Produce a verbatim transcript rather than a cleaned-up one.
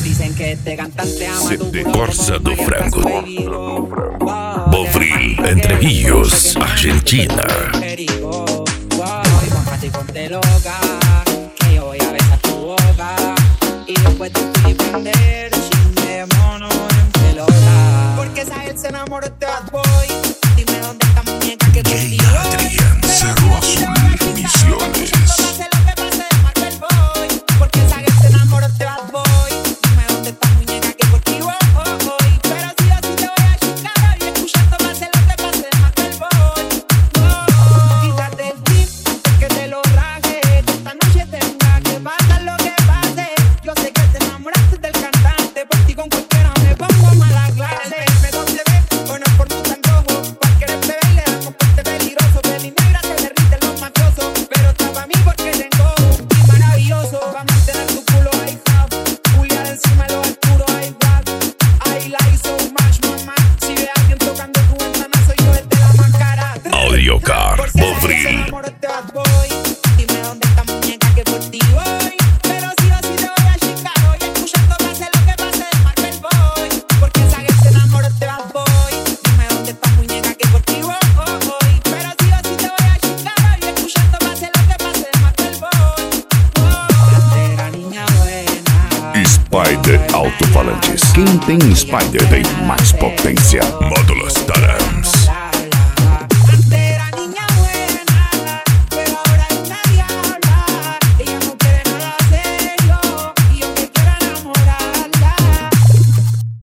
Dicen que este cantante ama tu de culo Corsa como do María Frango. Casa, baby. Wow, Bovril, Entre Ríos, Argentina. Perico, wow, y mojate y ponte loca, que yo voy a besar tu boca y después te fui a prender chin de mono en pelota. Porque esa él se enamoró de este bad boy. Dime dónde está muñeca que Gay contigo. Adrián, Cerro Azul, Misiones. Pase lo que pase de Marvel Boy. Porque esa él se enamoró de este bad boy. Dime dónde está muñeca que contigo hoy. Pero si yo sí te voy a chingar hoy, escuchando pase lo que pase de Marvel Boy. Oh, quítate el tip antes que te lo raje. Que esta noche tenga que pasar lo que pase. Yo sé que te enamoraste del cantante. Por ti con cualquiera me pongo mala clase. Me donde ves, o no es por tu tan rojo. Porque eres bebé y le damos porte peligroso. Peli negra se derriten los mafiosos. Pero está pa' mí porque tengo un team maravilloso. Va a mantener tu culo ahí hub. Julián encima de los Arturo ahí rap. I like so much, mamá. Si ve a alguien tocando tu ventana, soy yo el de la máscara. Audio Car, Porque esa Bovril. se enamoró de este bad boy. Dime dónde está muñeca que por ti voy. Pero si yo sí te voy a chingar hoy, escuchando pase lo que pase de Marvel Boy. Porque esa que se enamoró de este bad boy. Dime dónde está muñeca que por ti voy. Pero si yo sí te voy a chingar hoy, escuchando pase lo que pase de Marvel Boy. Antes era niña buena. Spider Alto-Falantes. Quem tem Spider tem mais potência. Módulos da